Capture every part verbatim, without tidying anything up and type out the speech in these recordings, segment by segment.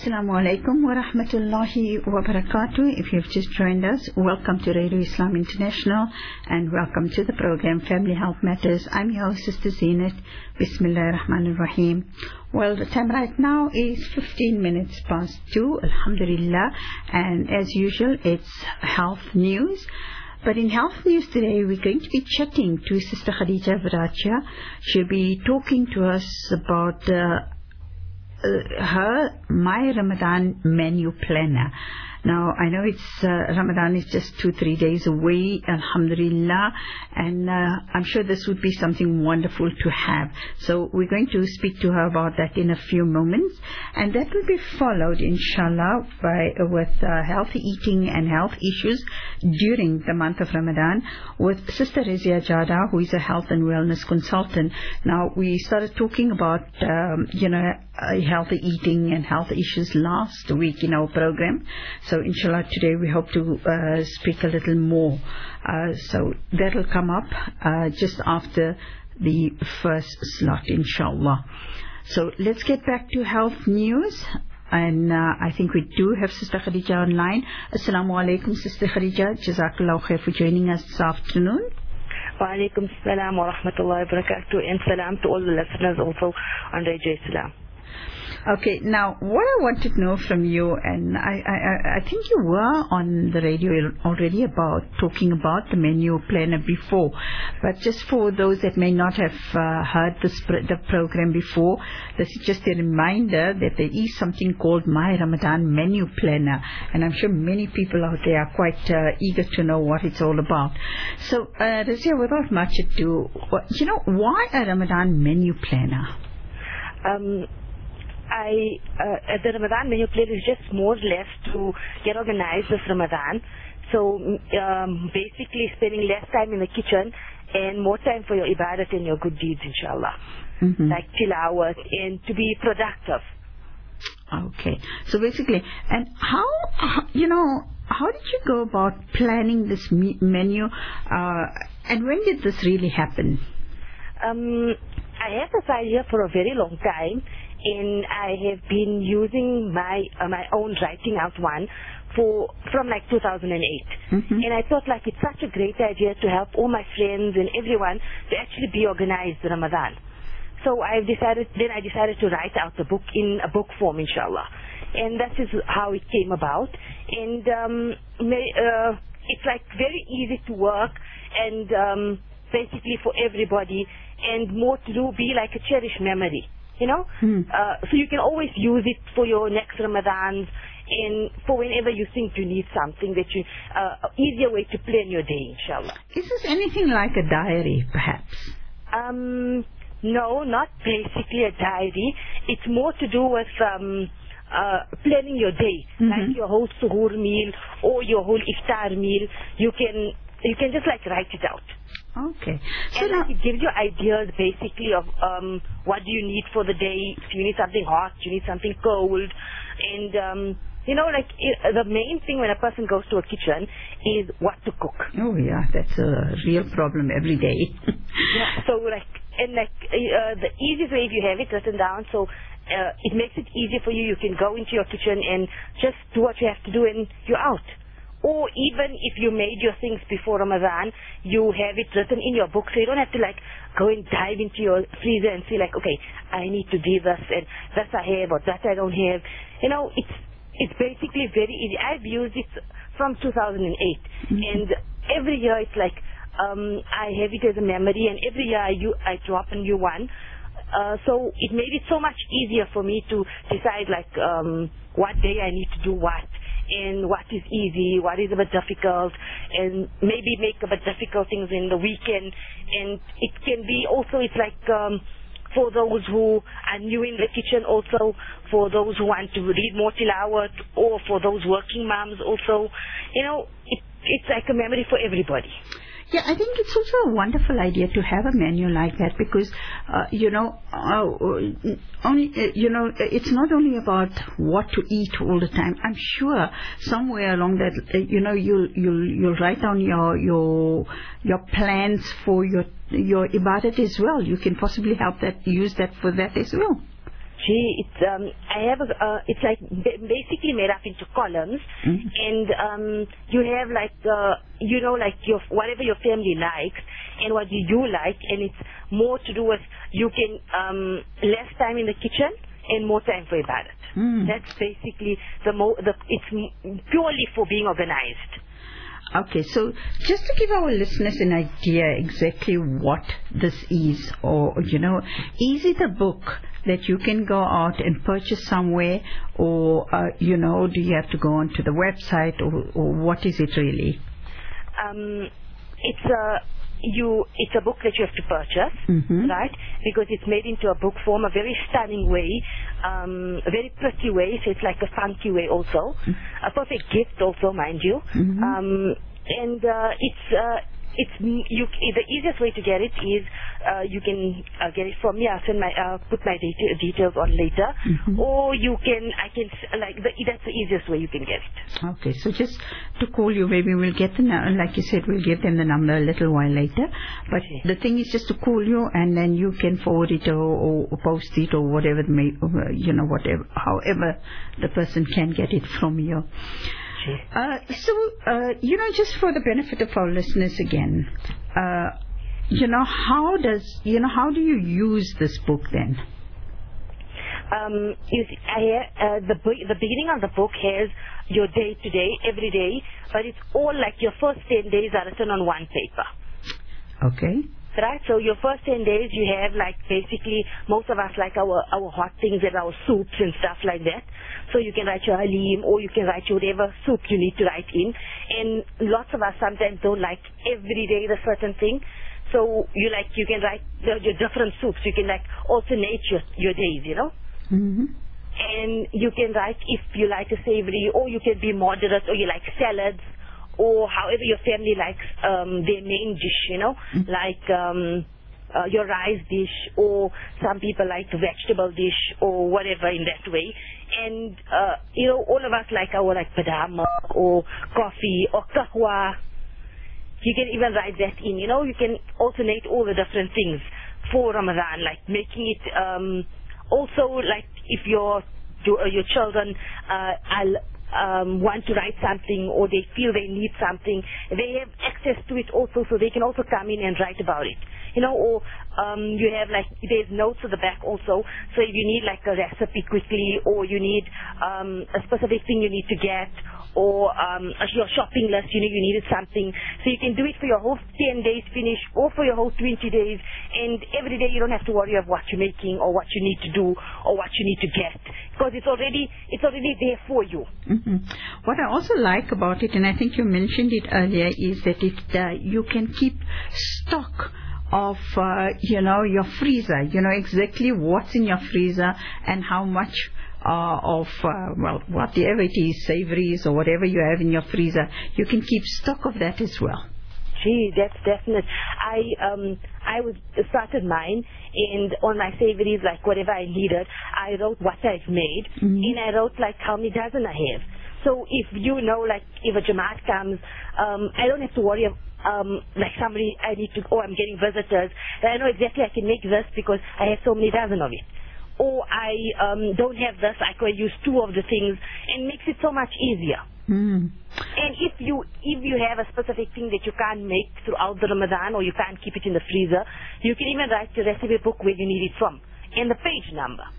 Assalamu alaikum wa rahmatullahi wa barakatuh. If you've just joined us, welcome to Radio Islam International and welcome to the program Family Health Matters. I'm your host, Sister Zeenat. Bismillahir Rahmanir Rahim. Well, the time right now is fifteen minutes past two, alhamdulillah, and as usual, it's health news. But in health news today, we're going to be chatting to Sister Khadija Varacha. She'll be talking to us about uh, Uh, her My Ramadan menu planner. Now, I know it's uh, Ramadan is just two, three days away, alhamdulillah, and uh, I'm sure this would be something wonderful to have. So we're going to speak to her about that in a few moments, and that will be followed, inshallah, by uh, with uh, healthy eating and health issues during the month of Ramadan with Sister Rizia Jada, who is a health and wellness consultant. Now, we started talking about, um, you know, uh, healthy eating and health issues last week in our program. So inshallah today we hope to uh, speak a little more. Uh, so that will come up uh, just after the first slot, inshallah. So let's get back to health news. And uh, I think we do have Sister Khadija online. Assalamu alaikum, Sister Khadija. Jazakallah khair for joining us this afternoon. Wa alaikum salam wa rahmatullahi wa barakatuh, and salam to all the listeners also on Radio Islam. Okay, now what I want to know from you, and I, I, I think you were on the radio already about talking about the menu planner before, but just for those that may not have uh, heard this, the program before, this is just a reminder that there is something called My Ramadan menu planner, and I'm sure many people out there are quite uh, eager to know what it's all about. So, uh, Rizia, without much ado, you know, why a Ramadan menu planner? Um... I, uh, the Ramadan menu plan is just more or less to get organized this Ramadan. So um, basically spending less time in the kitchen and more time for your ibadat and your good deeds, inshallah. Mm-hmm. Like tilawat and to be productive. Okay. So basically, and how, you know, how did you go about planning this me- menu uh, and when did this really happen? Um, I have this idea for a very long time. And I have been using my uh, my own writing out one for from like two thousand eight. Mm-hmm. And I thought like it's such a great idea to help all my friends and everyone to actually be organized in Ramadan. So I decided then I decided to write out the book in a book form, inshallah. And that is how it came about. And um, may, uh, it's like very easy to work and um, basically for everybody, and more to do be like a cherished memory. You know, hmm. uh, so you can always use it for your next Ramadans and for whenever you think you need something that you, uh, easier way to plan your day, inshallah. Is this anything like a diary, perhaps? Um, no, not basically a diary. It's more to do with um, uh, planning your day, mm-hmm. like your whole suhoor meal or your whole iftar meal. You can you can just like write it out. Okay. So and now it gives you ideas basically of um, what do you need for the day. If you need something hot, you need something cold. And, um, you know, like it, the main thing when a person goes to a kitchen is what to cook. Oh, yeah, that's a real problem every day. Yeah, so like, and like uh, the easiest way if you have it written down, so uh, it makes it easier for you. You can go into your kitchen and just do what you have to do and you're out. Or even if you made your things before Ramadan, you have it written in your book, so you don't have to like go and dive into your freezer and see like, okay, I need to do this and this I have or that I don't have. You know, it's it's basically very easy. I've used it from two thousand eight, mm-hmm. and every year it's like um, I have it as a memory, and every year I, u- I drop a new one. Uh, so it made it so much easier for me to decide like um, what day I need to do what. And what is easy, what is a bit difficult, and maybe make a bit difficult things in the weekend. And it can be also, it's like um, for those who are new in the kitchen also, for those who want to read more tilawat, or for those working moms also. You know, it, it's like a memory for everybody. Yeah, I think it's also a wonderful idea to have a menu like that because, uh, you know, uh, only uh, you know, it's not only about what to eat all the time. I'm sure somewhere along that, uh, you know, you'll you'll you'll write down your your your plans for your your ibadat as well. You can possibly help that use that for that as well. Gee, it's um, I have a, uh, it's like b- basically made up into columns, Mm-hmm. and um, you have like uh, you know like your whatever your family likes and what you do like, and it's more to do with you can um, less time in the kitchen and more time for ibadat. Mm. That's basically the mo the it's m- purely for being organized. Okay, so just to give our listeners an idea exactly what this is, or, you know, is it a book that you can go out and purchase somewhere, or, uh, you know, do you have to go onto the website, or, or what is it really? Um, it's a you it's a book that you have to purchase, Mm-hmm. right? Because it's made into a book form, a very stunning way, um, a very pretty way. So it's like a funky way also, Mm-hmm. a perfect gift also, mind you. Mm-hmm. Um, and uh, it's uh, it's m- you. The easiest way to get it is uh, you can uh, get it from me. I'll send my uh, put my deta- details on later, Mm-hmm. or you can I can s- like the, that's the easiest way you can get it. Okay, so just to call you, maybe we'll get the, nu- like you said, we'll give them the number a little while later. But Okay. the thing is just to call you, and then you can forward it, or, or post it, or whatever, it may, uh, you know, whatever, however the person can get it from you. Uh, so, uh, you know, just for the benefit of our listeners again, uh, you know, how does, you know, how do you use this book then? Um, you see, I, uh, the be- the beginning of the book has your day to day, every day, but it's all like your first ten days are written on one paper. Okay. Right, so your first ten days you have like basically most of us like our, our hot things and our soups and stuff like that. So you can write your halim, or you can write your whatever soup you need to write in. And lots of us sometimes don't like every day the certain thing. So you like, you can write the, your different soups. You can like alternate your, your days, you know. Mm-hmm. And you can write if you like a savory, or you can be moderate, or you like salads, or however your family likes um, their main dish, you know, Mm-hmm. like um, uh, your rice dish, or some people like vegetable dish, or whatever in that way. And, uh, you know, all of us like our like badam, or coffee, or kahwa. You can even write that in, you know, you can alternate all the different things for Ramadan, like making it um, also like if your, your, your children uh, are Um, want to write something, or they feel they need something, they have access to it also, so they can also come in and write about it, you know. Or um, you have like, there's notes at the back also, so if you need like a recipe quickly, or you need um, a specific thing you need to get, or um, your shopping list, you know, you needed something, so you can do it for your whole ten days finish, or for your whole twenty days, and every day you don't have to worry of what you're making, or what you need to do, or what you need to get, because it's already it's already there for you. Mm-hmm. What I also like about it, and I think you mentioned it earlier, is that it uh, you can keep stock of, uh, you know, your freezer. You know exactly what's in your freezer and how much uh, of, uh, well, whatever it is, savories or whatever you have in your freezer, you can keep stock of that as well. Gee, that's definite. I um I was started mine, and on my savories, like whatever I needed, I wrote what I've made, Mm-hmm. and I wrote like how many dozen I have. So if you know, like if a Jamaat comes, um, I don't have to worry of, um, like somebody I need to, oh, I'm getting visitors. I know exactly I can make this because I have so many dozen of it. Or I um, don't have this, I can use two of the things, and makes it so much easier. Mm. And if you if you have a specific thing that you can't make throughout the Ramadan, or you can't keep it in the freezer, you can even write the recipe book where you need it from, and the page number.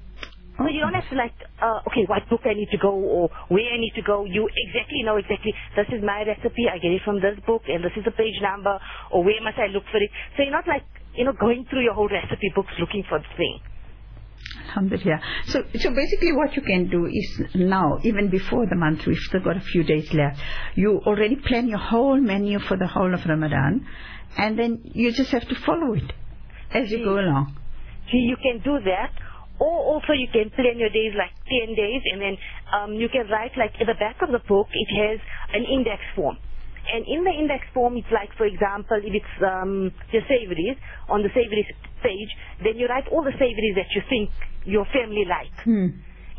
So you don't have to like, uh, okay, what book I need to go, or where I need to go. You exactly know exactly, this is my recipe, I get it from this book, and this is the page number, or where must I look for it. So you're not like, you know, going through your whole recipe books looking for the thing. Alhamdulillah. So, so basically what you can do is now, even before the month, we've still got a few days left, you already plan your whole menu for the whole of Ramadan, and then you just have to follow it as you Gee. go along. Gee, you can do that. Or also you can plan your days like ten days, and then um, you can write like at the back of the book, it has an index form. And in the index form, it's like, for example, if it's um, your savories, on the savories page, then you write all the savories that you think your family like. Hmm.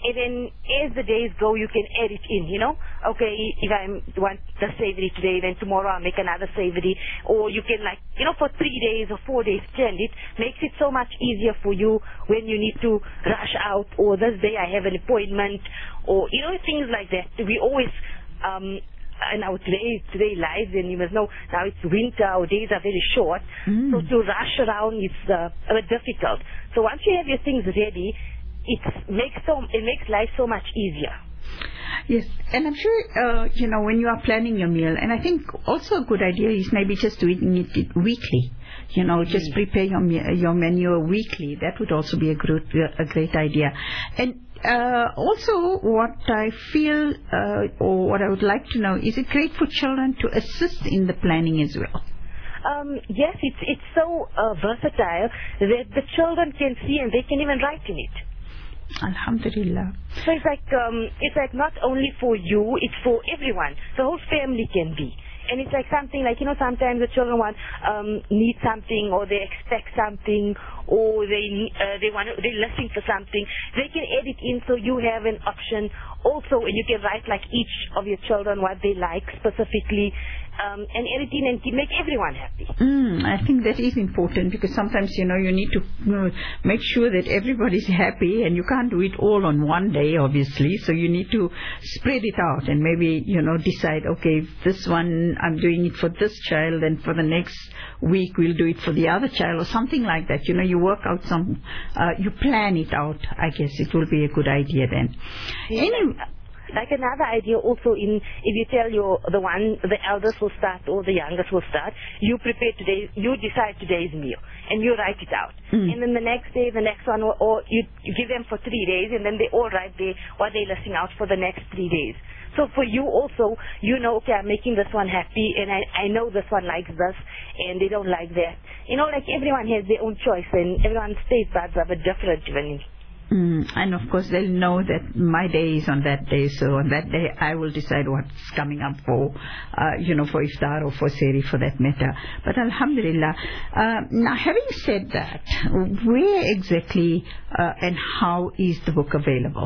And then as the days go, you can add it in, you know. Okay, if I want the savory today, then tomorrow I'll make another savory. Or you can, like, you know, for three days or four days, blend it. Makes it so much easier for you when you need to rush out, or this day I have an appointment, or, you know, things like that. We always, um, in our today, today lives, and you must know, now it's winter, our days are very short. Mm. So to rush around is uh, a bit difficult. So once you have your things ready, it makes so it makes life so much easier. Yes, and I'm sure, uh, you know, when you are planning your meal, and I think also a good idea is maybe just doing it, it weekly. You know, just mm. prepare your me- your menu weekly. That would also be a great a great idea. And uh, also, what I feel uh, or what I would like to know, is it great for children to assist in the planning as well? Um, yes, it's it's so uh, versatile that the children can see and they can even write in it. Alhamdulillah. So it's like um, it's like not only for you, it's for everyone. The whole family can be. And it's like something like, you know, sometimes the children want um, need something, or they expect something, or they uh, they want to, they're listening for something. They can add it in, so you have an option also, and you can write like each of your children what they like specifically, um, and add it in and make everyone happy. Mm, I think that is important, because sometimes, you know, you need to you know, make sure that everybody's happy, and you can't do it all on one day, obviously. So you need to spread it out and maybe, you know, decide, okay, this one I'm doing it for this child, and for the next week we'll do it for the other child, or something like that. You know, you work out some, uh, you plan it out. I guess it will be a good idea then. Yeah. Anyway, like another idea also, in if you tell your the one the eldest will start or the youngest will start, you prepare today, you decide today's meal and you write it out, mm. and then the next day the next one, or, or you, you give them for three days, and then they all write there what they're listing out for the next three days. So for you also, you know, okay, I'm making this one happy, and I, I know this one likes this, and they don't like that. You know, like everyone has their own choice, and everyone's taste buds are a bit different even. Mm, and of course they'll know that my day is on that day, so on that day I will decide what's coming up for, uh, you know, for iftar or for sehri for that matter. But alhamdulillah, uh, now having said that, where exactly uh, and how is the book available?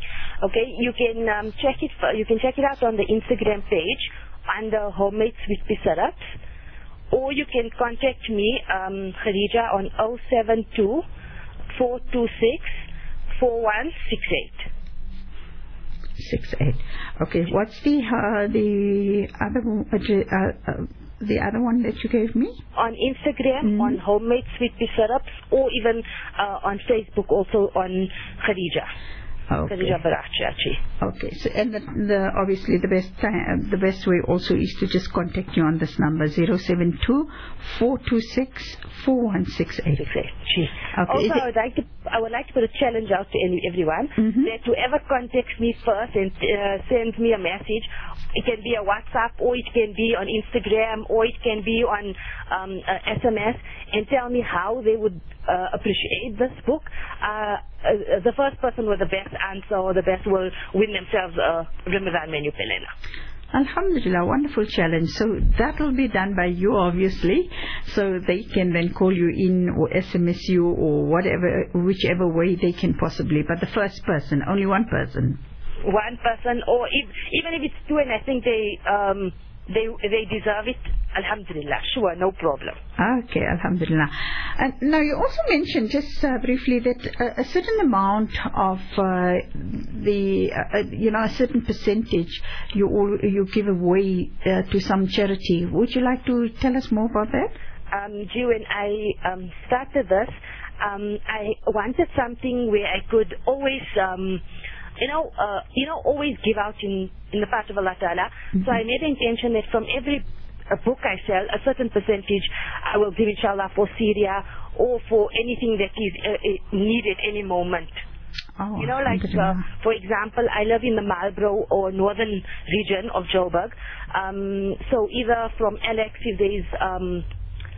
Okay, you can um, check it. For, you can check it out on the Instagram page under Homemade Sweet Pea Syrups, or you can contact me, um, Khadija, on oh seven two, four two six, four one six eight. Six eight. Okay. What's the uh, the other uh, uh, the other one that you gave me? On Instagram, mm-hmm. on Homemade Sweet Pea Syrups, or even uh, on Facebook, also on Khadija. Okay. Okay. So, and the, the obviously the best time, the best way also is to just contact you on this number zero seven two four two six four one six eight. Okay. Also, I would like to I would like to put a challenge out to any, everyone, mm-hmm. that whoever contacts me first and uh, sends me a message, it can be a WhatsApp, or it can be on Instagram, or it can be on um, uh, S M S, and tell me how they would uh, appreciate this book. Uh, uh, the first person with the best answer or the best will win themselves a Ramadan menu pelena. Alhamdulillah, wonderful challenge. So that will be done by you, obviously. So they can then call you in or S M S you or whatever, whichever way they can possibly. But the first person, only one person. One person, or if, even if it's two, and I think they um, they they deserve it. Alhamdulillah, sure, no problem. Okay, alhamdulillah. And now you also mentioned just uh, briefly that a, a certain amount of uh, the, uh, you know, a certain percentage you all, you give away uh, to some charity. Would you like to tell us more about that? Um, G, when I um, started this, um, I wanted something where I could always, um, you know, uh, you know, always give out in, in the path of Allah Ta'ala. Mm-hmm. So I made the intention that from every a book I sell, a certain percentage I will give, inshallah, for Syria or for anything that is uh, needed any moment. Oh, you know, like, uh, for example, I live in the Marlborough or northern region of Joburg. Um, so either from Alex, if there is um,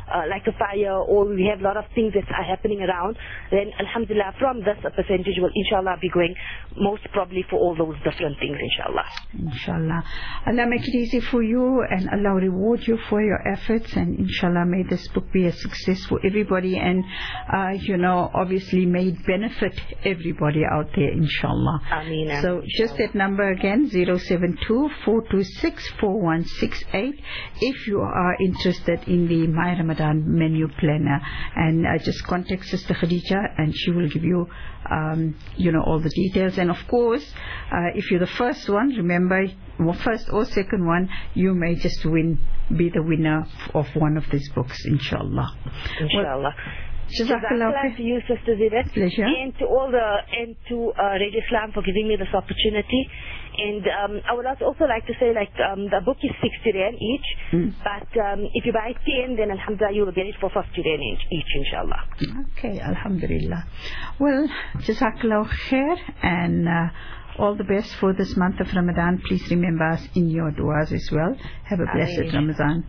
uh, like a fire, or we have a lot of things that are happening around, then alhamdulillah, from this a percentage will inshallah be going most probably for all those different things, inshallah. Inshallah. Allah make it easy for you, and Allah reward you for your efforts, and inshallah may this book be a success for everybody, and uh, you know, obviously may it benefit everybody out there, inshallah. Ameen. So just that number again, zero seven two, four two six, four one six eight, if you are interested in the My Ramadan menu planner, and uh, just contact Sister Khadija and she will give you um, you know, all the details. And of course, uh, if you're the first one, remember, first or second one, you may just win, be the winner of one of these books, inshallah. Inshallah. Well, Jazakallah to you, Sister Zinat, pleasure. And to all the and to uh, Radio Islam for giving me this opportunity. And um, I would also like to say, like, um, the book is sixty rand each, mm. but um, if you buy ten, then alhamdulillah you will get it for fifty rand each, inshallah. Okay, alhamdulillah. Well, Jazakallah khair, and uh, all the best for this month of Ramadan. Please remember us in your du'as as well. Have a blessed Ameen. Ramadan.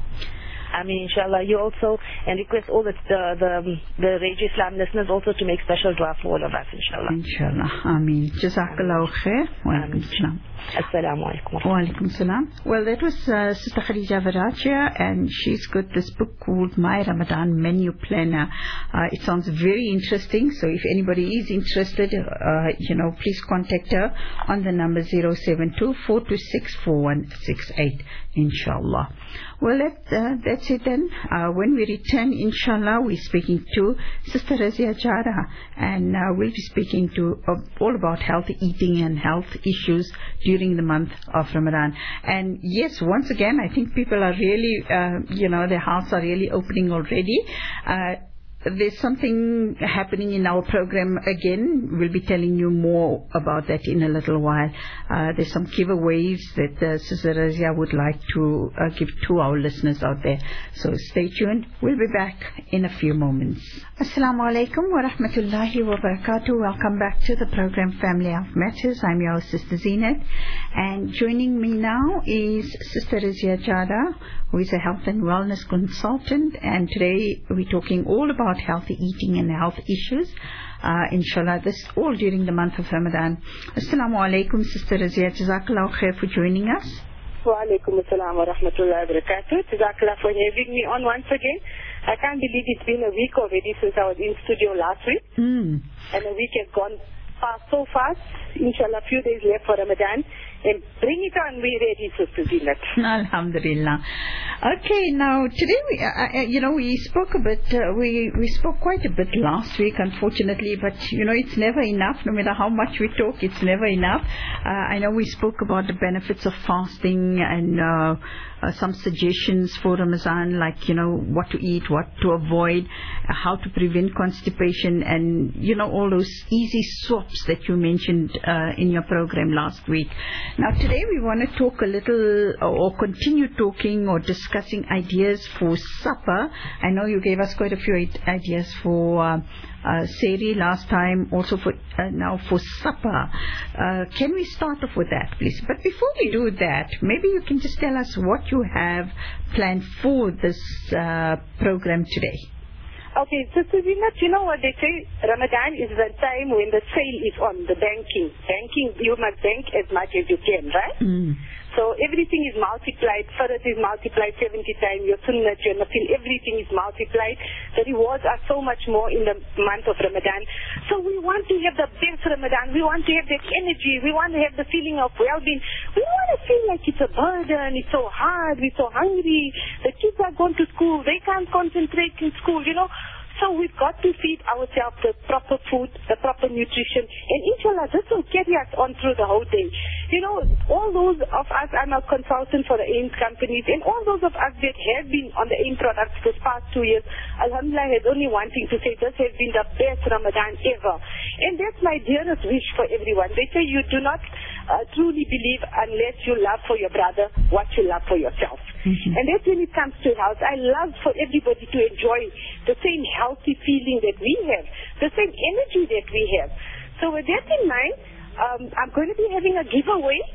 I mean, inshallah, you also, and request all the the the, the Radio Islam listeners also to make special dua for all of us, inshallah. Inshallah. Ameen. Jazakallah khair. Wa alaikum salam. Assalamu alaikum. Wa alaikum salam. Well, that was uh, Sister Khadija Varachia, and she's got this book called My Ramadan Menu Planner. Uh, it sounds very interesting, so if anybody is interested, uh, you know, please contact her on the number zero seven two, four two six, four one six eight, inshallah. Well, that, uh, that's it then. Uh, when we return, inshallah, we're speaking to Sister Razia Jara, and uh, we'll be speaking to uh, all about healthy eating and health issues during the month of Ramadan. And yes, once again, I think people are really, uh, you know, their hearts are really opening already. Uh, There's something happening in our program again. We'll be telling you more about that in a little while. Uh, there's some giveaways that uh, Sister Razia would like to uh, give to our listeners out there. So stay tuned. We'll be back in a few moments. Assalamu alaikum wa rahmatullahi wa barakatuh. Welcome back to the program Family Health Matters. I'm your Sister Zinat. And joining me now is Sister Razia Jada, who is a health and wellness consultant. And today we're talking all about healthy eating and health issues. Uh, inshallah, this all during the month of Ramadan. Assalamu alaikum, Sister Razia. Jazakallah khair for joining us. Wa alaikum assalam wa rahmatullahi wa barakatuh. Jazakallah for having me on once again. I can't believe it's been a week already since I was in studio last week. Mm. And a week has gone fast, so fast. Inshallah, a few days left for Ramadan. And bring it on, we're ready, Sister Zinat. Alhamdulillah. Okay, now today we, uh, uh, you know, we spoke a bit, uh, we we spoke quite a bit last week, unfortunately, but you know, it's never enough. No matter how much we talk, it's never enough. Uh, I know we spoke about the benefits of fasting and uh, uh, some suggestions for Ramadan, like, you know, what to eat, what to avoid, uh, how to prevent constipation, and you know, all those easy swaps that you mentioned uh, in your program last week. Now today we want to talk a little, or continue talking or discussing ideas for supper. I know you gave us quite a few ideas for uh, uh, Sehri last time, also for uh, now for supper. Uh, can we start off with that, please? But before we do that, maybe you can just tell us what you have planned for this uh, program today. Okay, Sister Zinat, you know what they say? Ramadan is the time when the sale is on, the banking. Banking, you must bank as much as you can, right? Mm. So everything is multiplied. Farad is multiplied seventy times. Your sunnah, your nafil, everything is multiplied. The rewards are so much more in the month of Ramadan. So we want to have the best Ramadan. We want to have that energy. We want to have the feeling of well-being. We want to feel like it's a burden. It's so hard. We're so hungry. The kids are going to school. They can't concentrate in school, you know. So we've got to feed ourselves the proper food, the proper nutrition. And inshallah, this will carry us on through the whole day. You know, all those of us, I'm a consultant for the AIM companies, and all those of us that have been on the AIM products this past two years, alhamdulillah, has only one thing to say: this has been the best Ramadan ever. And that's my dearest wish for everyone. They say you do not uh, truly believe unless you love for your brother what you love for yourself. Mm-hmm. And that's when it comes to health. I love for everybody to enjoy the same healthy feeling that we have, the same energy that we have. So with that in mind, um, I'm going to be having a giveaway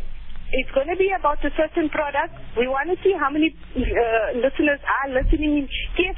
It's going to be about a certain product. We want to see how many uh, listeners are listening in. Yes,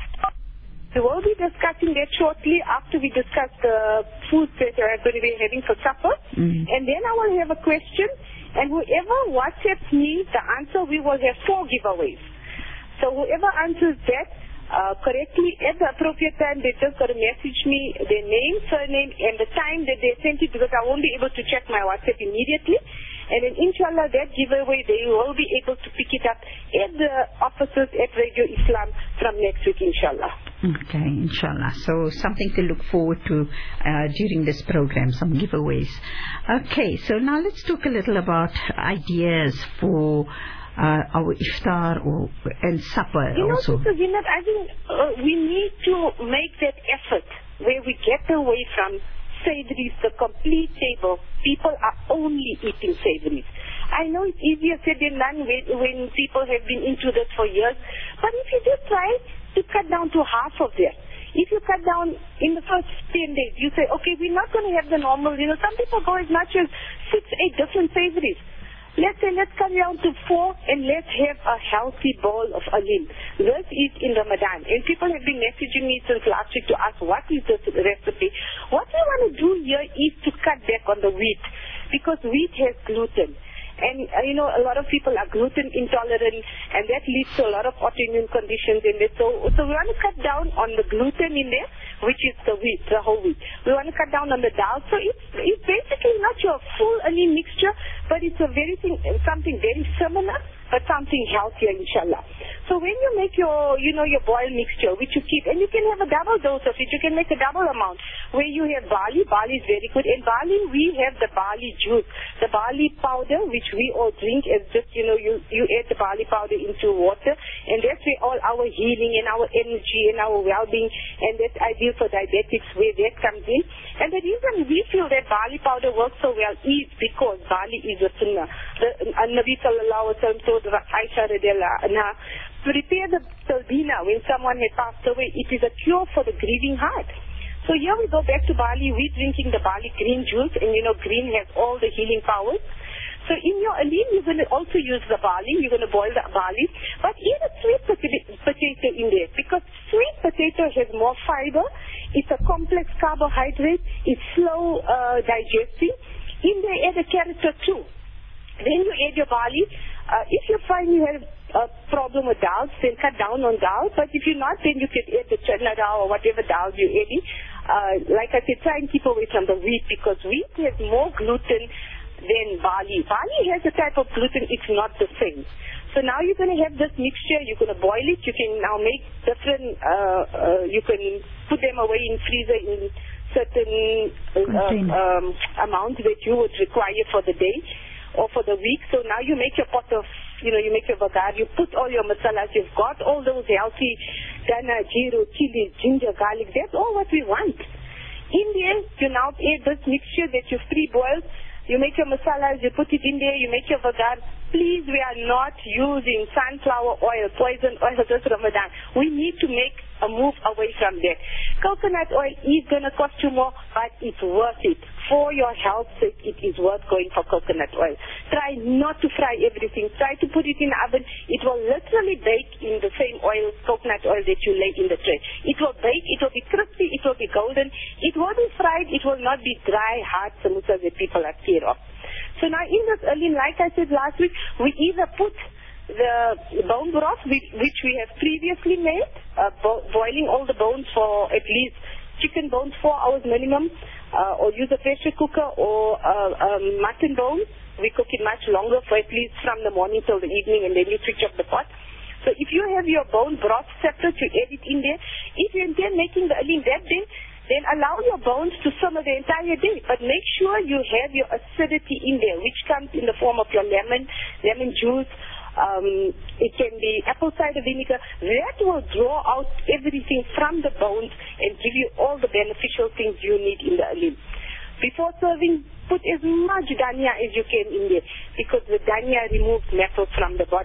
we will be discussing that shortly after we discuss the foods that we're going to be having for supper. Mm. And then I will have a question. And whoever WhatsApps me the answer, we will have four giveaways. So whoever answers that uh, correctly at the appropriate time, they just got to message me their name, surname, and the time that they sent it, because I won't be able to check my WhatsApp immediately. And then inshallah, that giveaway, they will be able to pick it up at the offices at Radio Islam from next week, inshallah. Okay, inshallah. So something to look forward to uh, during this program, some giveaways. Okay, so now let's talk a little about ideas for uh, our iftar or, and supper you also. You know, Sister Zinat, I think uh, we need to make that effort where we get away from savories, the complete table. People are only eating savories. I know it's easier said than done when, when people have been into this for years, but if you just try to cut down to half of that, if you cut down in the first ten days, you say, okay, we're not going to have the normal, you know, some people go as much as six, eight different savories. Let's say, let's cut down to four and let's have a healthy bowl of alim. This is in Ramadan. And people have been messaging me since last week to ask, what is this recipe? What we want to do here is to cut back on the wheat, because wheat has gluten. And, uh, you know, a lot of people are gluten intolerant, and that leads to a lot of autoimmune conditions in there. So, so we want to cut down on the gluten in there, which is the wheat, the whole wheat. We want to cut down on the dal. So it's, it's basically not your full alim mixture, but it's a very thing, something very similar, but something healthier, inshallah. So when you make your, you know, your boiled mixture, which you keep, and you can have a double dose of it, you can make a double amount, where you have barley. Barley is very good. And barley, we have the barley juice, the barley powder, which we all drink as just, you know, you, you add the barley powder into water, and that's where all our healing and our energy and our well-being, and that's ideal for diabetics, where that comes in. And the reason we feel that barley powder works so well is because barley is a sunnah. The uh, Nabi sallallahu alaihi wasallam told Aisha radiallahu anha, prepare the talbina when someone had passed away. It is a cure for the grieving heart. So here we go back to barley. We're drinking the barley green juice, and you know green has all the healing powers. So in your alim, you're going to also use the barley. You're going to boil the barley. But add a sweet potato in there, because sweet potato has more fiber. It's a complex carbohydrate. It's slow uh, digesting. In there, add a carrot or two. Then you add your barley. Uh, if you find you have a problem with dal, then cut down on dal. But if you're not, then you can add the chana dal or whatever dal you're adding. Uh, like I said, try and keep away from the wheat, because wheat has more gluten than barley. Barley has a type of gluten, it's not the same. So now you're going to have this mixture, you're going to boil it, you can now make different, uh, uh, you can put them away in freezer in certain uh, um, amount that you would require for the day or for the week. So now you make your pot of, you know, you make your bagar, you put all your masalas, you've got all those healthy dana, jeero, chili, ginger, garlic, that's all what we want. In there, you now add this mixture that you've pre-boiled, you make your masalas, you put it in there, you make your bagar. Please, we are not using sunflower oil, poison oil this Ramadan. We need to make a move away from that. Coconut oil is going to cost you more, but it's worth it. For your health's sake, it is worth going for coconut oil. Try not to fry everything. Try to put it in the oven. It will literally bake in the same oil, coconut oil that you lay in the tray. It will bake, it will be crispy, it will be golden. It will be fried, it will not be dry, hard samosas that people are scared of. So now in this early, like I said last week, we either put the bone broth, which, which we have previously made, uh, bo boiling all the bones for at least chicken bones four hours minimum, uh, or use a pressure cooker, or uh, um, mutton bones. We cook it much longer, for at least from the morning till the evening, and then you switch up the pot. So if you have your bone broth separate, you add it in there. If you intend making the alim that day, then allow your bones to simmer the entire day. But make sure you have your acidity in there, which comes in the form of your lemon, lemon juice. Um, it can be apple cider vinegar. That will draw out everything from the bones and give you all the beneficial things you need in the alim. Before serving, put as much dania as you can in there, because the dania removes metals from the body.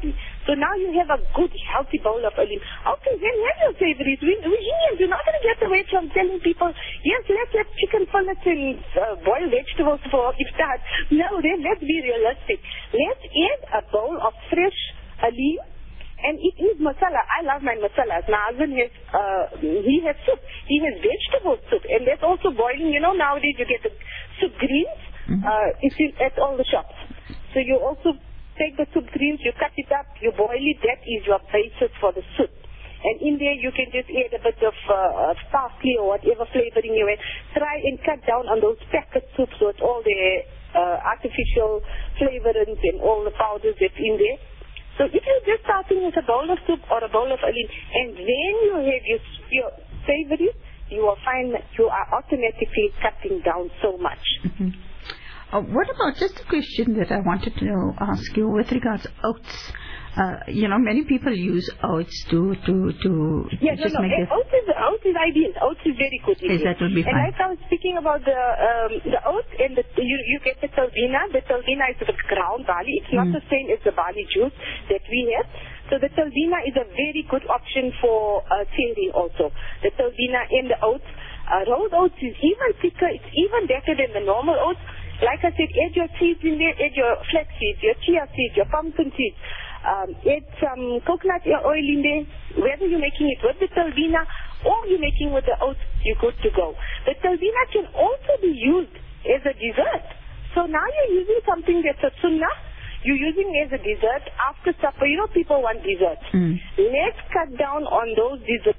So now you have a good, healthy bowl of olim. Okay, then have your savories. We, we Indians, we're not going to get away from telling people, yes, let's have chicken fillets and uh, boiled vegetables for iftar. No, then let's be realistic. Let's add a bowl of fresh olim. And it is masala. I love my masalas. My husband has, uh, he has soup. He has vegetable soup. And that's also boiling. You know, nowadays you get the soup greens. Mm-hmm. Uh, it's in, at all the shops. So you also take the soup greens, you cut it up, you boil it. That is your basis for the soup. And in there you can just add a bit of uh, parsley or whatever flavoring you want. Try and cut down on those packet soups with all the uh, artificial flavorings and all the powders that's in there. So if you're just starting with a bowl of soup or a bowl of olim, and then you have your, your savory, you will find that you are automatically cutting down so much. Mm-hmm. Uh, what about just a question that I wanted to know, ask you with regards to oats? Uh, you know, many people use oats to to to yeah, just no, no. make Oats is oats is ideal. Oats is very good. Is that would be fine. And like I was speaking about the um, the oats and the you you get the talbina. The talbina is the ground barley. It's not mm. the same as the barley juice that we have. So the talbina is a very good option for uh, sehri also. The talbina and the oats. Uh, rolled oats is even thicker. It's even better than the normal oats. Like I said, add your seeds in there, add your flax seeds, your chia seeds, your pumpkin seeds, um, add some coconut oil in there. Whether you're making it with the talbina or you're making with the oats, you're good to go. The talbina can also be used as a dessert. So now you're using something that's a sunnah, you're using as a dessert after supper. You know, people want desserts. Mm. Let's cut down on those desserts.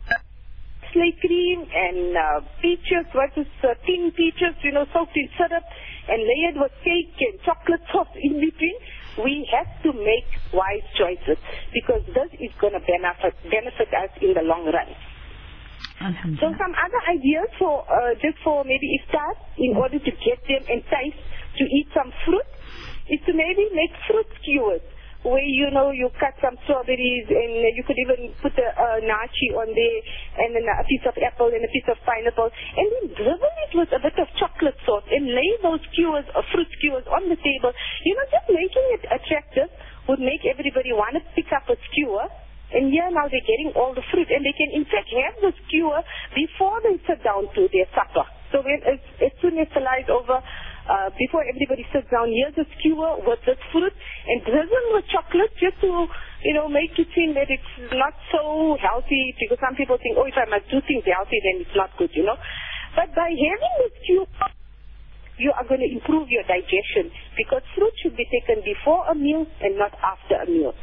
Slay cream and uh, peaches, what is uh, tin peaches, you know, soaked in syrup and layered with cake and chocolate sauce in between. We have to make wise choices because this is going to benefit, benefit us in the long run. So some other ideas for uh, just for maybe iftar in order to get them enticed to eat some fruit is to maybe make fruit skewers. Where, you know, you cut some strawberries and you could even put a, a nachi on there and then a piece of apple and a piece of pineapple and then drizzle it with a bit of chocolate sauce and lay those skewers or fruit skewers on the table. You know, just making it attractive would make everybody want to pick up a skewer. And here now they're getting all the fruit and they can in fact have the skewer before they sit down to their supper. So when, as, as soon as Salah is over, Uh, before everybody sits down, here's a skewer with this fruit and drizzle with chocolate just to, you know, make it seem that it's not so healthy because some people think, oh, if I must do things healthy, then it's not good, you know. But by having the skewer, you are going to improve your digestion because fruit should be taken before a meal and not after a meal.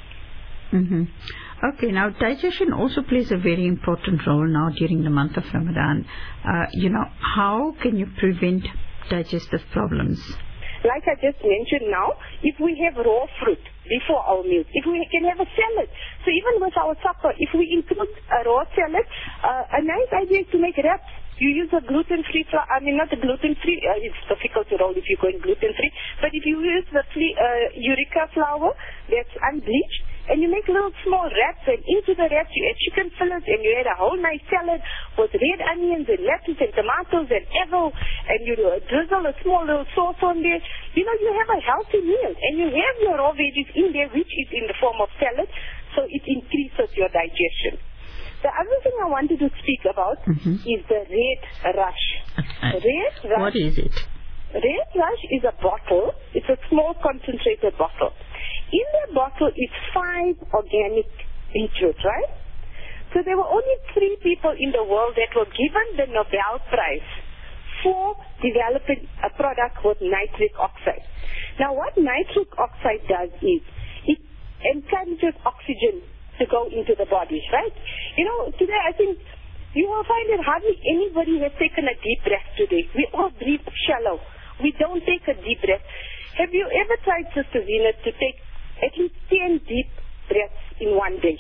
Mm-hmm. Okay, now digestion also plays a very important role now during the month of Ramadan. Uh, you know, how can you prevent digestive problems? Like I just mentioned now, if we have raw fruit before our meals, if we can have a salad, so even with our supper, if we include a raw salad, uh, a nice idea is to make wraps. You use a gluten-free flour, I mean not a gluten-free, uh, it's difficult to roll if you're going gluten-free, but if you use the free, uh, Eureka flour that's unbleached, and you make little small wraps, and into the wraps you add chicken fillets, and you add a whole nice salad with red onions and lettuce and tomatoes and apple, and you uh, drizzle a small little sauce on there. You know, you have a healthy meal, and you have your raw veggies in there, which is in the form of salad, so it increases your digestion. The other thing I wanted to speak about mm-hmm. is the Red Rush. Okay. Red Rush. What is it? Red Rush is a bottle. It's a small concentrated bottle. In the bottle is five organic beetroot, right? So there were only three people in the world that were given the Nobel Prize for developing a product with nitric oxide. Now what nitric oxide does is it encourages oxygen to go into the body, right? You know, today I think you will find that hardly anybody has taken a deep breath today. We all breathe shallow. We don't take a deep breath. Have you ever tried, Sister Zina, to take at least ten deep breaths in one day?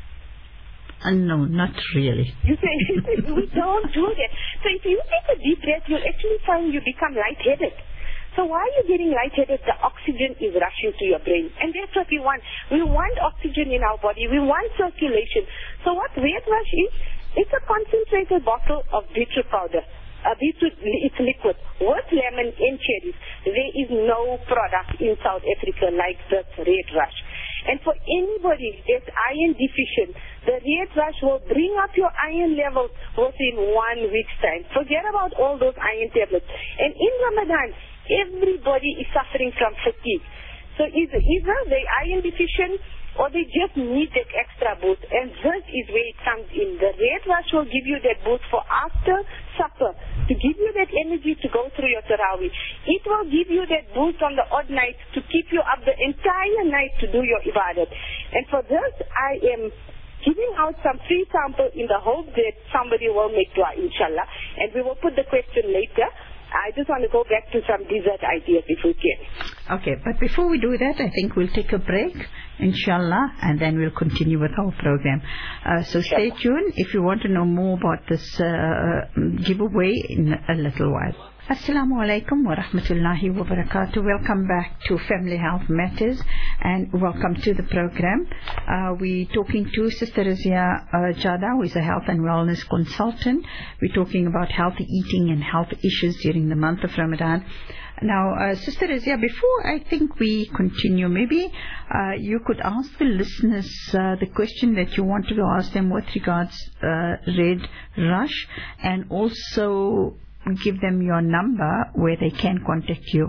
Uh, no, not really. You say, we don't do that. So if you take a deep breath, you'll actually find you become lightheaded. So while you're getting lightheaded, the oxygen is rushing to your brain. And that's what we want. We want oxygen in our body. We want circulation. So what Red Rush is, it's a concentrated bottle of beetroot powder. Uh, beetroot, it's liquid, with lemon and cherries. There is no product in South Africa like this Red Rush. And for anybody that's iron deficient, the Red Rush will bring up your iron levels within one week's time. Forget about all those iron tablets. And in Ramadan, everybody is suffering from fatigue. So either, either they're iron deficient or they just need that extra boost. And this is where it comes in. The Red Rush will give you that boost for after supper, to give you that energy to go through your Tarawih. It will give you that boost on the odd night to keep you up the entire night to do your ibadat. And for this, I am giving out some free sample in the hope that somebody will make dua, inshallah. And we will put the question later. I just want to go back to some dessert ideas if we can. Okay, but before we do that, I think we'll take a break, inshallah, and then we'll continue with our program. Uh, so stay tuned if you want to know more about this uh, giveaway in a little while. Assalamu alaikum wa rahmatullahi wa barakatuh. Welcome back to Family Health Matters and welcome to the program. Uh, we're talking to Sister Razia uh, Jada, who is a health and wellness consultant. We're talking about healthy eating and health issues during the month of Ramadan. Now, uh, Sister Razia, before I think we continue, maybe uh, you could ask the listeners uh, the question that you wanted to ask them with regards uh, Red Rush, and also give them your number where they can contact you.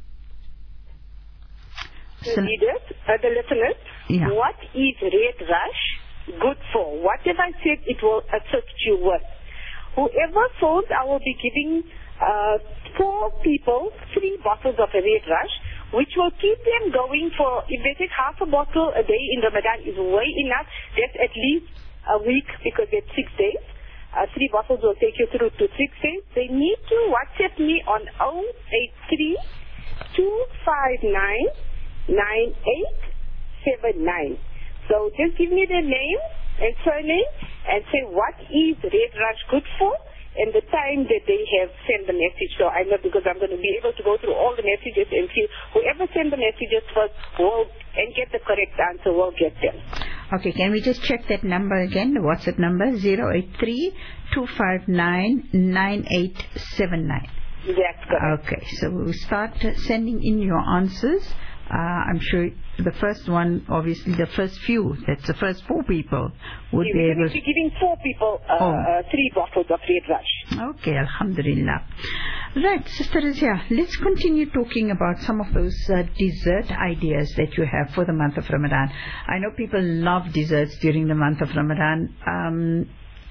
The readers, uh, the listeners, yeah. What is Red Rush good for? What have I said it will assist you with? Whoever phones, I will be giving uh, four people three bottles of Red Rush, which will keep them going for, if they take half a bottle a day in Ramadan is way enough. That's at least a week because it's six days. Uh, three bottles will take you through to six days. They need to WhatsApp me on zero eight three, two five nine, nine eight seven nine. So just give me their name and surname and say what is Red Rush good for and the time that they have sent the message. So I know, because I'm going to be able to go through all the messages and see whoever sent the messages first will, and get the correct answer will get them. Okay, can we just check that number again, the WhatsApp number, zero eight three, two five nine, nine eight seven nine. That's correct. Okay, so we'll start sending in your answers. Uh, I'm sure the first one, obviously the first few, that's the first four people, would yeah, be able to... We're giving four people uh, oh. uh, three bottles of Red Rush. Okay, alhamdulillah. Right, Sister Razia, let's continue talking about some of those uh, dessert ideas that you have for the month of Ramadan. I know people love desserts during the month of Ramadan, um,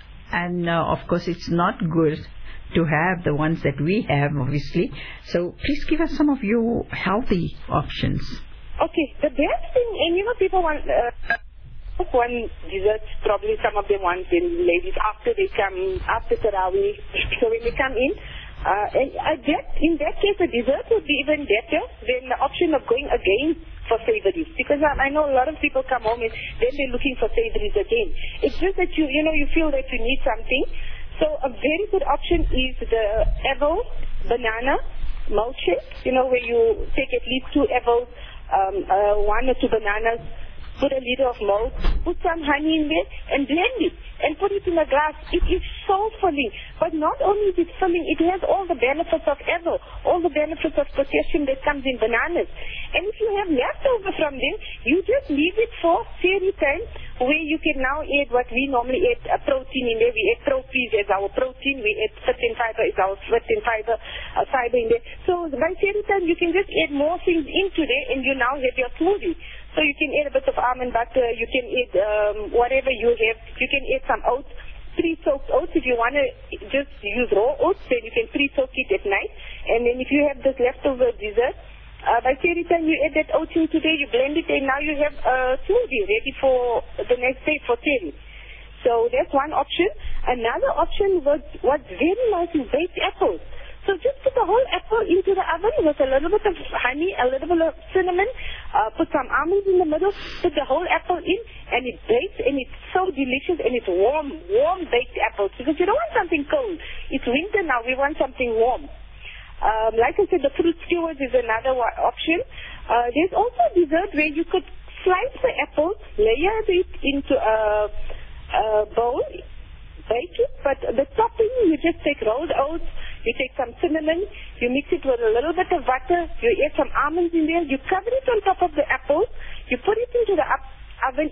and uh, of course it's not good to have the ones that we have, obviously. So please give us some of your healthy options. Okay, the best thing, and you know, people want uh, one dessert, probably some of them want in ladies after they come, after Tarawih, so when they come in, uh, and uh, that, in that case, the dessert would be even better than the option of going again for savories, because I, I know a lot of people come home and then they're looking for savories again. It's just that you, you know, you feel that you need something. So a very good option is the Evel banana milkshake, you know, where you take at least two Evels, um, uh, one or two bananas, put a liter of milk, put some honey in there, and blend it, and put it in a glass. It is so filling. But not only is it filling, it has all the benefits of Evel, all the benefits of potassium that comes in bananas. And if you have leftover from them, you just leave it for Sehri time, where you can now add what we normally add, a protein in there. We add proteins as our protein. We add certain fiber as our certain fiber, uh, fiber in there. So by Sehri time, you can just add more things into there, and you now have your smoothie. So you can add a bit of almond butter. You can add um, whatever you have. You can add some oats, pre-soaked oats. If you want to just use raw oats, then you can pre-soak it at night. And then if you have this leftover dessert, Uh, by Sehri time you add that oats in today, you blend it, and now you have a smoothie ready for the next day for Sehri. So that's one option. Another option was what's very nice is baked apples. So just put the whole apple into the oven with a little bit of honey, a little bit of cinnamon, uh, put some almonds in the middle, put the whole apple in, and it bakes, and it's so delicious, and it's warm, warm baked apples, because you don't want something cold. It's winter now, we want something warm. Um, like I said, the fruit skewers is another one option. Uh, there's also a dessert where you could slice the apple, layer it into a, a bowl, bake it, but the topping, you just take rolled oats, you take some cinnamon, you mix it with a little bit of butter, you add some almonds in there, you cover it on top of the apple, you put it into the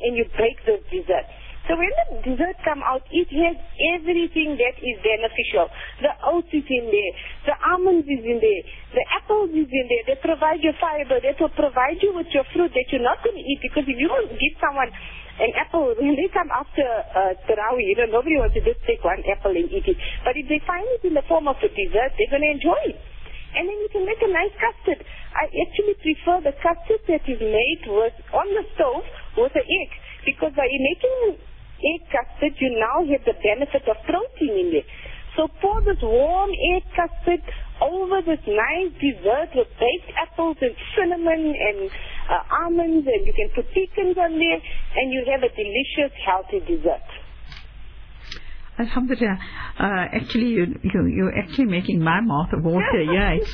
and you bake the dessert. So when the dessert come out, it has everything that is beneficial. The oats is in there, the almonds is in there, the apples is in there. They provide you fiber. That will provide you with your fruit that you're not going to eat, because if you don't give someone an apple, when they come after uh, Tarawih, you know, nobody wants to just take one apple and eat it. But if they find it in the form of a dessert, they're going to enjoy it. And then you can make a nice custard. I actually prefer the custard that is made with, on the stove with an egg, because by making egg custard, you now have the benefit of protein in there. So pour this warm egg custard over this nice dessert with baked apples and cinnamon and uh, almonds, and you can put pecans on there, and you have a delicious, healthy dessert. Alhamdulillah. Uh, actually, you, you, you're actually making my mouth water. Yeah, it's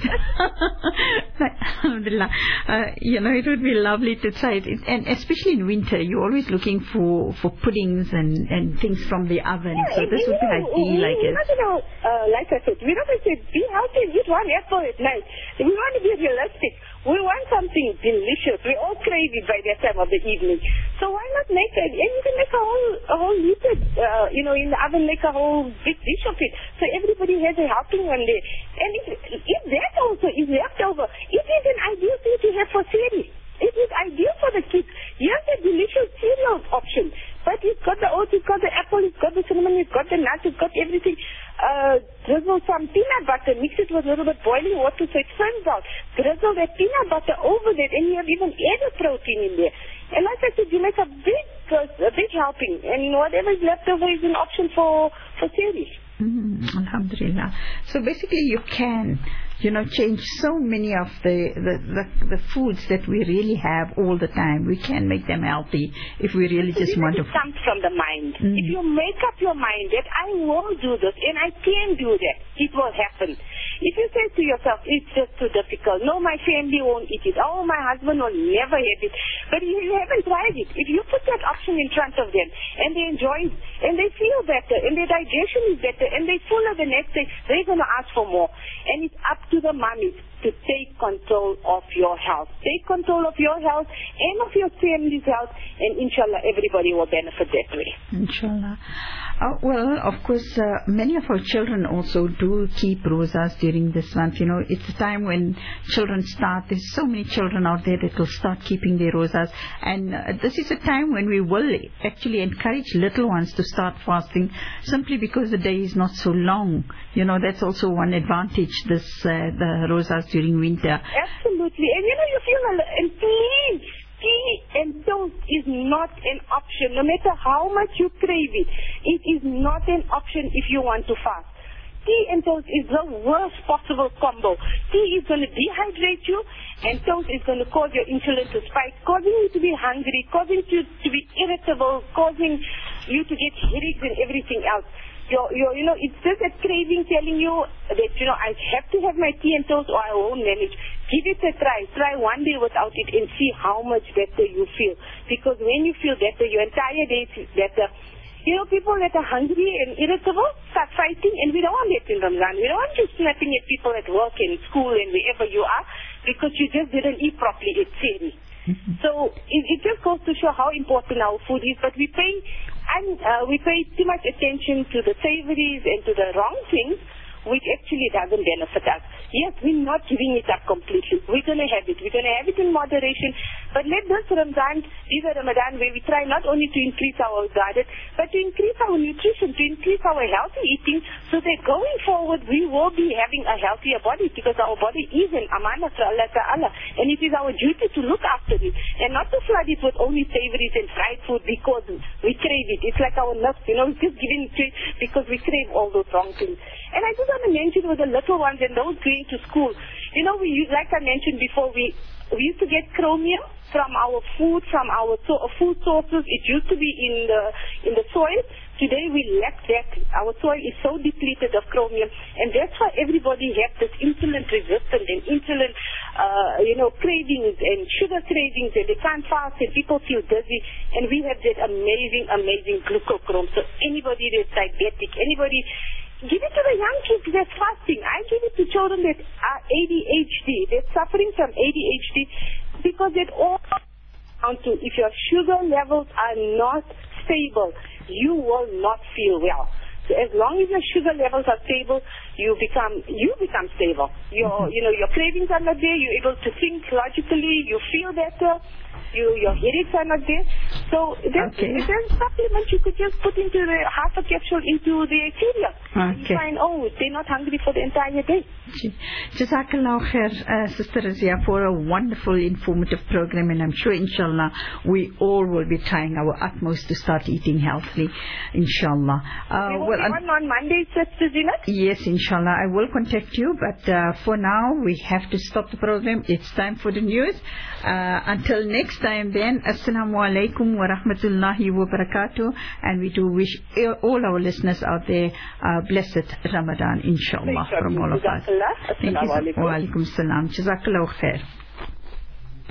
Alhamdulillah. Uh, you know, it would be lovely to try it. And especially in winter, you're always looking for, for puddings and, and things from the oven. Yeah, so this would be ideal, I guess. Not, you know, uh, like I said, we're not going to say, be healthy, eat one apple at night. We want to be realistic. We want something delicious. We all crave it by that time of the evening. So why not make it? And you can make a whole, a whole liter, uh, you know, in the oven, make a whole big dish of it. So everybody has a helping one day. And if, if that also is left over, it is an ideal thing to have for cereal. It is ideal for the kids. Here's a delicious cereal option. But it's got the oats, it's got the apple, it's got the cinnamon, it's got the nuts, it's got everything. Uh, drizzle some peanut butter, mix it with a little bit boiling water so it firms out. Drizzle that peanut butter over that, and you have even added protein in there. And like I said, you make a big, a big helping, and whatever is left over is an option for, for cereal. Mm, Alhamdulillah. So basically you can, you know, change so many of the, the, the, the foods that we really have all the time. We can make them healthy if we really so just want to. It comes from the mind. Mm. If you make up your mind that I will do this and I can do that, it will happen. If you say to yourself, it's just too difficult, no, my family won't eat it, oh, my husband will never have it, but you, you haven't tried it. If you put that option in front of them and they enjoy it and they feel better and their digestion is better and they're fuller the next day, they're going to ask for more. And it's up to the mummies to take control of your health. Take control of your health and of your family's health, and inshallah everybody will benefit that way. Inshallah. Uh, well, of course, uh, many of our children also do keep rosas during this month. You know, it's a time when children start. There's so many children out there that will start keeping their rosas. And uh, this is a time when we will actually encourage little ones to start fasting, simply because the day is not so long. You know, that's also one advantage, this uh, the rosas during winter. Absolutely. And you know, you feel, and please, tea and toast is not an option. No matter how much you crave it, it is not an option if you want to fast. Tea and toast is the worst possible combo. Tea is going to dehydrate you, and toast is going to cause your insulin to spike, causing you to be hungry, causing you to be irritable, causing you to get headaches and everything else. Your, your, you know, it's just a craving telling you that, you know, I have to have my tea and toast or I won't manage. Give it a try. Try one day without it and see how much better you feel. Because when you feel better, your entire day is better. You know, people that are hungry and irritable start fighting, and we don't want that in Ramadan. We don't want you snapping at people at work and school and wherever you are because you just didn't eat properly. It's serious. So it, it just goes to show how important our food is, but we pay and uh, we pay too much attention to the savories and to the wrong things, which actually doesn't benefit us. Yes, we're not giving it up completely. We're going to have it. We're going to have it in moderation. But let this Ramadan be the Ramadan where we try not only to increase our diet, but to increase our nutrition, to increase our healthy eating, so that going forward we will be having a healthier body, because our body is an amanah to Allah Ta'ala. And it is our duty to look after it and not to flood it with only savories and fried food because we crave it. It's like our nuts, you know, we're just giving it because we crave all those wrong things. And I just want to mention with the little ones and those going to school, you know, we use, like I mentioned before, we we used to get chromium from our food, from our so, food sources. It used to be in the in the soil. Today we lack that. Our soil is so depleted of chromium, and that's why everybody has this insulin resistant and insulin, uh, you know, cravings and sugar cravings, and they can't fast, and people feel dizzy. And we have that amazing, amazing glucochrome. So anybody that's diabetic, anybody. Give it to the young kids that's fasting. I give it to children that are A D H D, that's suffering from A D H D, because it all down to if your sugar levels are not stable, you will not feel well. So as long as your sugar levels are stable, you become you become stable. Your mm-hmm. you know your cravings are not there. You're able to think logically. You feel better. You, your headaches are not there. So there's, okay. there's supplements you could just put into the half a capsule into the cereal. Okay. You find, oh, they're not hungry for the entire day. Jazakallah khair, uh, Sister Razia, for a wonderful, informative program, and I'm sure, inshallah, we all will be trying our utmost to start eating healthily, inshallah. Uh, we will well, be on on Monday, Sister Zinat? Yes, inshallah, I will contact you, but uh, for now, we have to stop the program. It's time for the news. Uh, until next time then, Assalamu alaikum wa rahmatullahi wa barakatuh, and we do wish all our listeners out there uh, blessed Ramadan, inshallah, from all of us. Assalamu alaikum. Wa alaikum salam. Jazakallah khair.